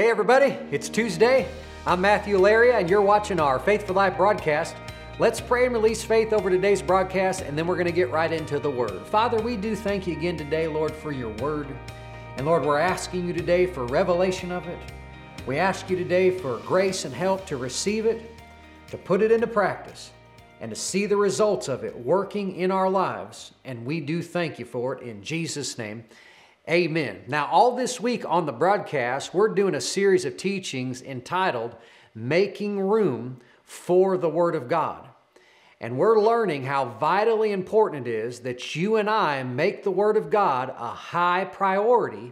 Hey everybody, it's Tuesday. I'm Matthew Laria and you're watching our Faith for Life broadcast. Let's pray and release faith over today's broadcast and then we're going to get right into the Word. Father, we do thank you again today, Lord, for your Word. And Lord, we're asking you today for revelation of it. We ask you today for grace and help to receive it, to put it into practice, and to see the results of it working in our lives. And we do thank you for it in Jesus' name. Amen. Now, all this week on the broadcast, we're doing a series of teachings entitled Making Room for the Word of God. And we're learning how vitally important it is that you and I make the Word of God a high priority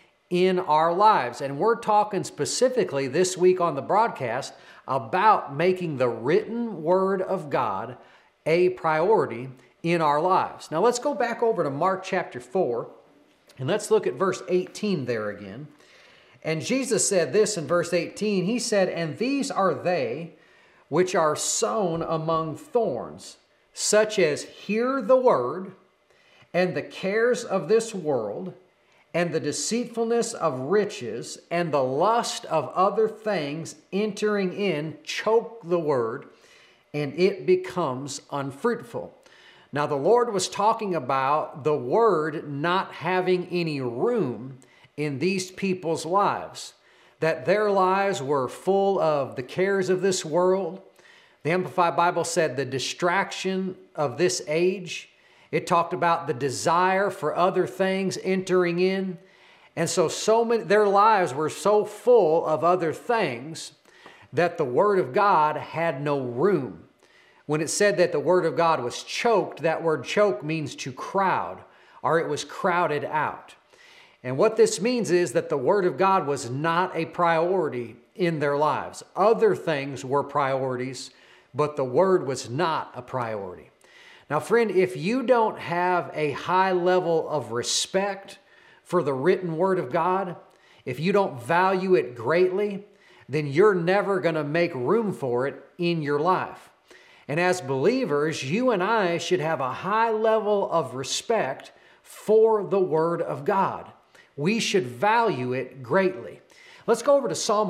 in our lives. And we're talking specifically this week on the broadcast about making the written Word of God a priority in our lives. Now, let's go back over to Mark chapter 4. And let's look at verse 18 there again. And Jesus said this in verse 18. He said, "And these are they which are sown among thorns, such as hear the word, and the cares of this world, and the deceitfulness of riches, and the lust of other things entering in, choke the word, and it becomes unfruitful." Now, the Lord was talking about the Word not having any room in these people's lives, that their lives were full of the cares of this world. The Amplified Bible said the distraction of this age. It talked about the desire for other things entering in. And so many, their lives were so full of other things that the Word of God had no room. When it said that the Word of God was choked, that word choke means to crowd, or it was crowded out. And what this means is that the Word of God was not a priority in their lives. Other things were priorities, but the Word was not a priority. Now, friend, if you don't have a high level of respect for the written Word of God, if you don't value it greatly, then you're never going to make room for it in your life. And as believers, you and I should have a high level of respect for the Word of God. We should value it greatly. Let's go over to Psalm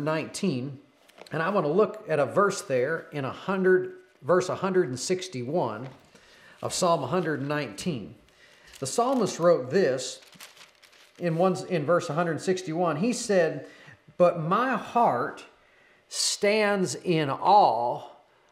119, and I want to look at a verse there in verse 161 of Psalm 119. The psalmist wrote this in verse 161. He said, "But my heart stands in awe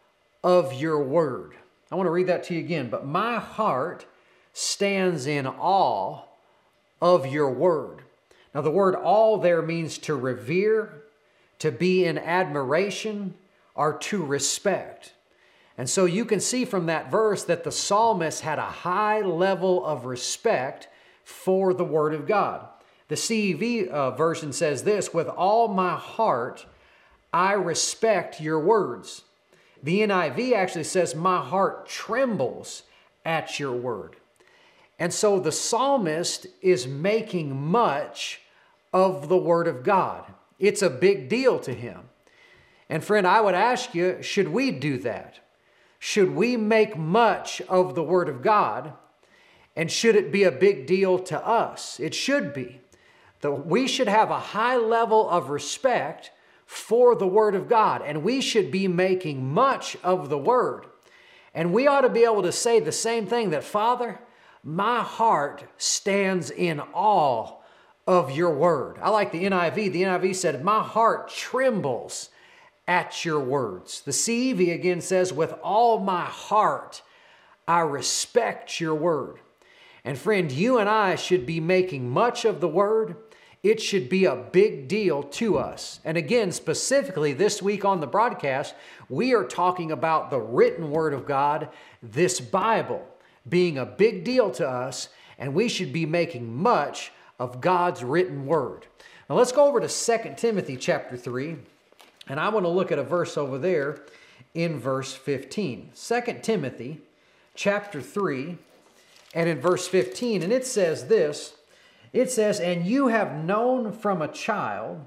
of your word." I want to read that to you again. "But my heart stands in awe of your word." Now the word awe there means to revere, to be in admiration, or to respect. And so you can see from that verse that the psalmist had a high level of respect for the Word of God. The CEV version says this, "With all my heart, I respect your words." The NIV actually says, "My heart trembles at your word." And so the psalmist is making much of the Word of God. It's a big deal to him. And friend, I would ask you, should we do that? Should we make much of the Word of God? And should it be a big deal to us? It should be. We should have a high level of respect for the Word of God, and we should be making much of the Word. And we ought to be able to say the same thing, that Father, my heart stands in awe of your word. I like the NIV. The NIV said, "My heart trembles at your words." The CEV again says, "With all my heart, I respect your word." And friend, you and I should be making much of the word. It should be a big deal to us. And again, specifically this week on the broadcast, we are talking about the written Word of God, this Bible, being a big deal to us, and we should be making much of God's written Word. Now let's go over to 2 Timothy chapter 3, and I want to look at a verse over there in verse 15. 2 Timothy chapter 3, and in verse 15, and it says this, it says, "And you have known from a child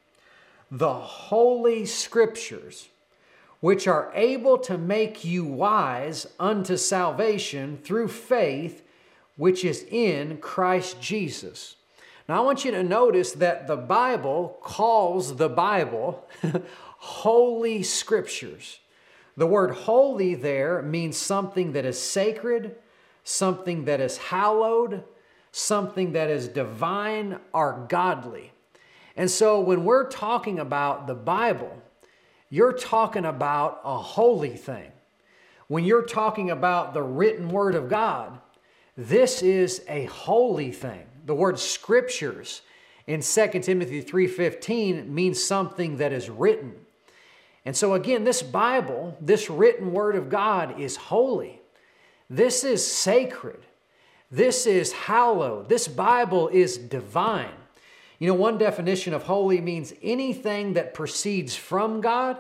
the holy scriptures, which are able to make you wise unto salvation through faith, which is in Christ Jesus." Now I want you to notice that the Bible calls the Bible Holy Scriptures. The word holy there means something that is sacred, something that is hallowed, something that is divine or godly. And so when we're talking about the Bible, you're talking about a holy thing. When you're talking about the written Word of God, this is a holy thing. The word scriptures in 2 Timothy 3:15 means something that is written. And so again, this Bible, this written Word of God is holy. This is sacred. This is hallowed. This Bible is divine. You know, one definition of holy means anything that proceeds from God,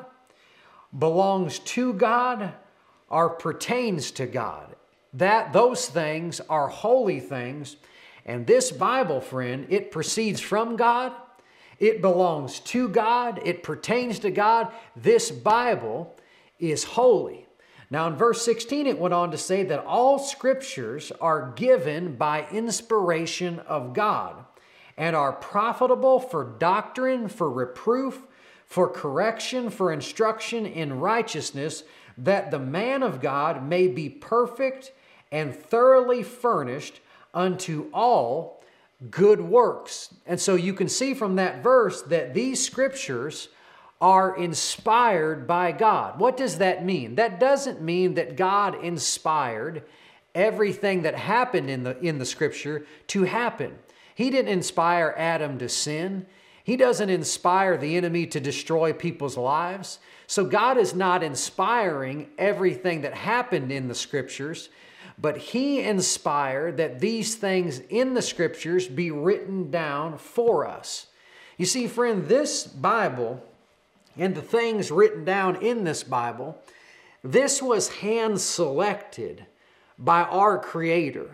belongs to God, or pertains to God. Those things are holy things. And this Bible, friend, it proceeds from God. It belongs to God. It pertains to God. This Bible is holy. Now in verse 16, it went on to say that all scriptures are given by inspiration of God and are profitable for doctrine, for reproof, for correction, for instruction in righteousness, that the man of God may be perfect and thoroughly furnished unto all good works. And so you can see from that verse that these scriptures are inspired by God. What does that mean? That doesn't mean that God inspired everything that happened in the scripture to happen. He didn't inspire Adam to sin. He doesn't inspire the enemy to destroy people's lives. So God is not inspiring everything that happened in the scriptures, but He inspired that these things in the scriptures be written down for us. You see, friend, this Bible and the things written down in this Bible, this was hand-selected by our Creator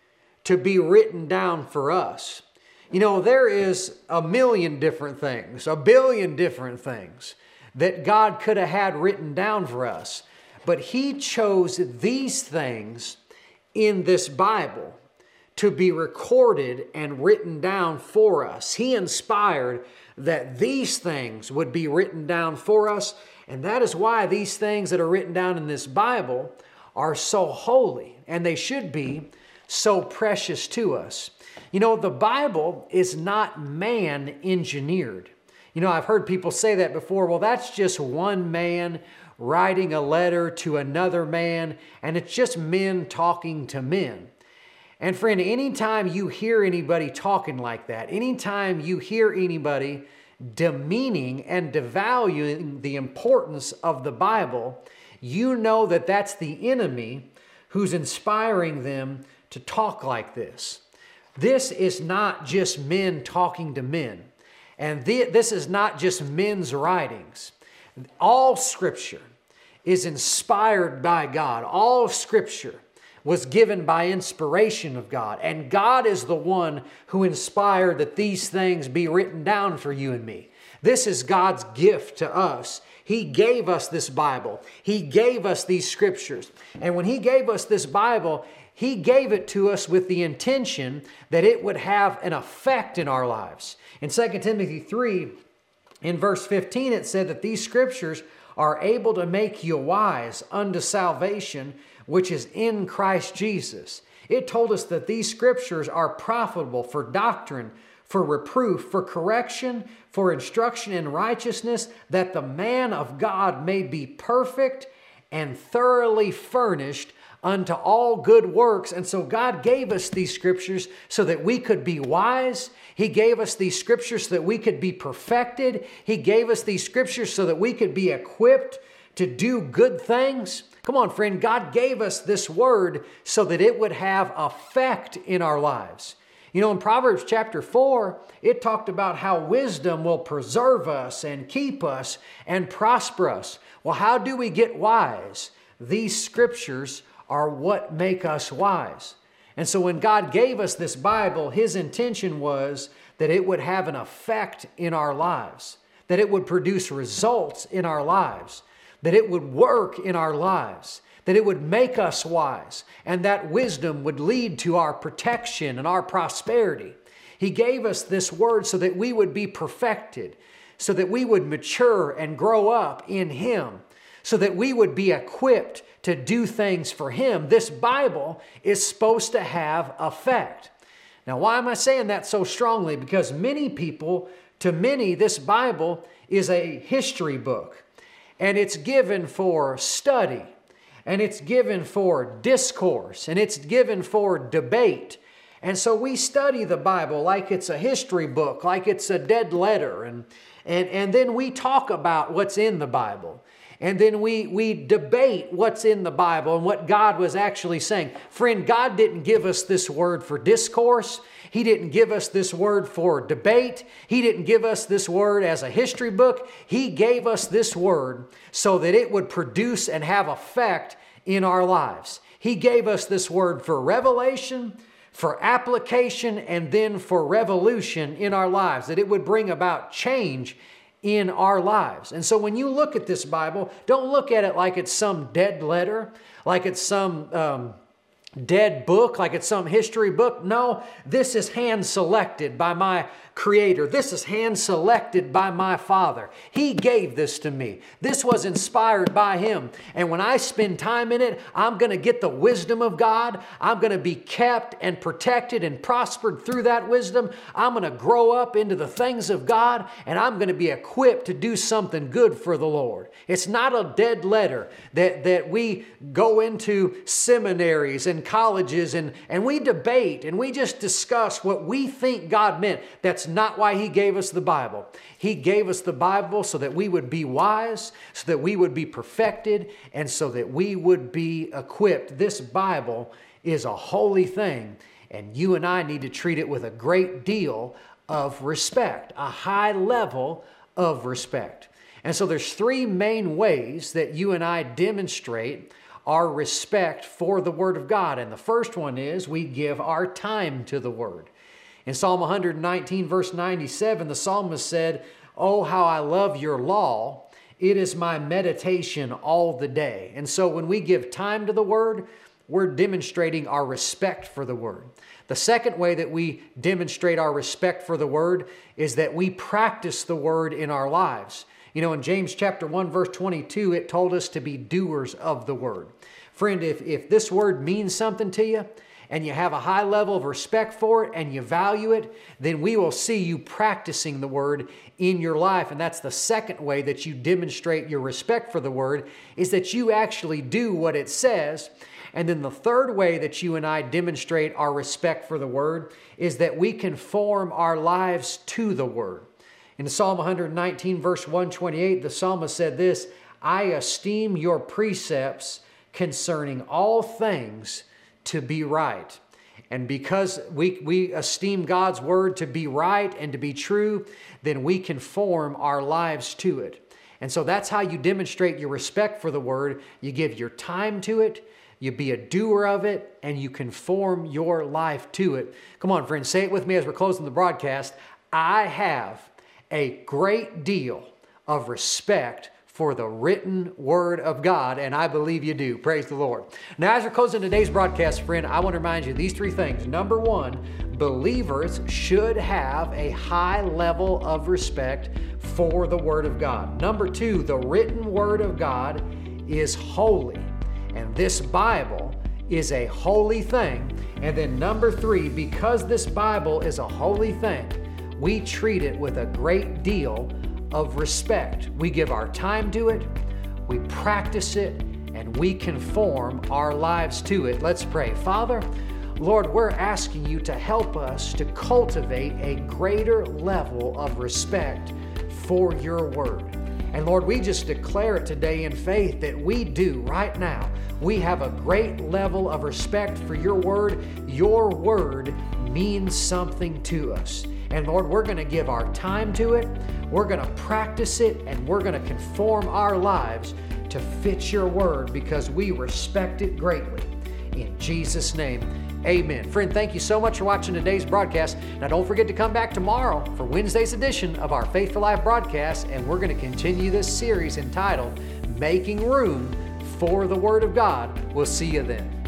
to be written down for us. You know, there is a million different things, a billion different things that God could have had written down for us. But He chose these things in this Bible to be recorded and written down for us. He inspired that these things would be written down for us. And that is why these things that are written down in this Bible are so holy, and they should be so precious to us. You know, the Bible is not man-engineered. You know, I've heard people say that before. Well, that's just one man writing a letter to another man, and it's just men talking to men. And friend, anytime you hear anybody talking like that, anytime you hear anybody demeaning and devaluing the importance of the Bible, you know that that's the enemy who's inspiring them to talk like this. This is not just men talking to men. And this is not just men's writings. All Scripture is inspired by God. All Scripture was given by inspiration of God. And God is the one who inspired that these things be written down for you and me. This is God's gift to us. He gave us this Bible. He gave us these Scriptures. And when He gave us this Bible, He gave it to us with the intention that it would have an effect in our lives. In 2 Timothy 3, in verse 15, it said that these Scriptures are able to make you wise unto salvation, which is in Christ Jesus. It told us that these Scriptures are profitable for doctrine, for reproof, for correction, for instruction in righteousness, that the man of God may be perfect and thoroughly furnished unto all good works. And so God gave us these Scriptures so that we could be wise. He gave us these Scriptures so that we could be perfected. He gave us these Scriptures so that we could be equipped to do good things. Come on, friend, God gave us this Word so that it would have effect in our lives. You know, in Proverbs chapter 4, it talked about how wisdom will preserve us and keep us and prosper us. Well, how do we get wise? These Scriptures are what make us wise. And so when God gave us this Bible, His intention was that it would have an effect in our lives, that it would produce results in our lives, that it would work in our lives, that it would make us wise, and that wisdom would lead to our protection and our prosperity. He gave us this word so that we would be perfected, so that we would mature and grow up in Him, so that we would be equipped to do things for Him. This Bible is supposed to have effect. Now, why am I saying that so strongly? Because to many, this Bible is a history book, and it's given for study, and it's given for discourse, and it's given for debate. And so we study the Bible like it's a history book, like it's a dead letter, and then we talk about what's in the Bible. And then we debate what's in the Bible and what God was actually saying. Friend, God didn't give us this word for discourse. He didn't give us this word for debate. He didn't give us this word as a history book. He gave us this word so that it would produce and have effect in our lives. He gave us this word for revelation, for application, and then for revolution in our lives, that it would bring about change in our lives. And so when you look at this Bible, don't look at it like it's some dead letter, like it's some dead book, like it's some history book. No, this is hand-selected by my Creator. This is hand-selected by my Father. He gave this to me. This was inspired by Him. And when I spend time in it, I'm going to get the wisdom of God. I'm going to be kept and protected and prospered through that wisdom. I'm going to grow up into the things of God, and I'm going to be equipped to do something good for the Lord. It's not a dead letter that we go into seminaries and colleges and we debate and we just discuss what we think God meant. That's not why He gave us the Bible. He gave us the Bible so that we would be wise, so that we would be perfected, and so that we would be equipped. This Bible is a holy thing, and you and I need to treat it with a great deal of respect, a high level of respect. And so there's three main ways that you and I demonstrate our respect for the Word of God. And the first one is we give our time to the Word. In Psalm 119, verse 97, the psalmist said, "Oh, how I love your law. It is my meditation all the day." And so when we give time to the Word, we're demonstrating our respect for the Word. The second way that we demonstrate our respect for the Word is that we practice the Word in our lives. You know, in James chapter 1, verse 22, it told us to be doers of the Word. Friend, if this Word means something to you, and you have a high level of respect for it, and you value it, then we will see you practicing the Word in your life. And that's the second way that you demonstrate your respect for the Word, is that you actually do what it says. And then the third way that you and I demonstrate our respect for the Word is that we conform our lives to the Word. In Psalm 119, verse 128, the psalmist said this, "I esteem your precepts concerning all things to be right." And because we esteem God's Word to be right and to be true, then we conform our lives to it. And so that's how you demonstrate your respect for the Word. You give your time to it, you be a doer of it, and you conform your life to it. Come on, friends, say it with me as we're closing the broadcast. I have a great deal of respect for the written Word of God, and I believe you do. Praise the Lord. Now, as we're closing today's broadcast, friend, I want to remind you of these three things. Number one, believers should have a high level of respect for the Word of God. Number two, the written Word of God is holy, and this Bible is a holy thing. And then number three, because this Bible is a holy thing, we treat it with a great deal of respect. We give our time to it, we practice it, and we conform our lives to it. Let's pray. Father, Lord, we're asking you to help us to cultivate a greater level of respect for your Word. And Lord, we just declare it today in faith that we do right now. We have a great level of respect for your Word. Your Word means something to us. And Lord, we're going to give our time to it, we're going to practice it, and we're going to conform our lives to fit your Word because we respect it greatly. In Jesus' name, amen. Friend, thank you so much for watching today's broadcast. Now, don't forget to come back tomorrow for Wednesday's edition of our Faith for Life broadcast, and we're going to continue this series entitled Making Room for the Word of God. We'll see you then.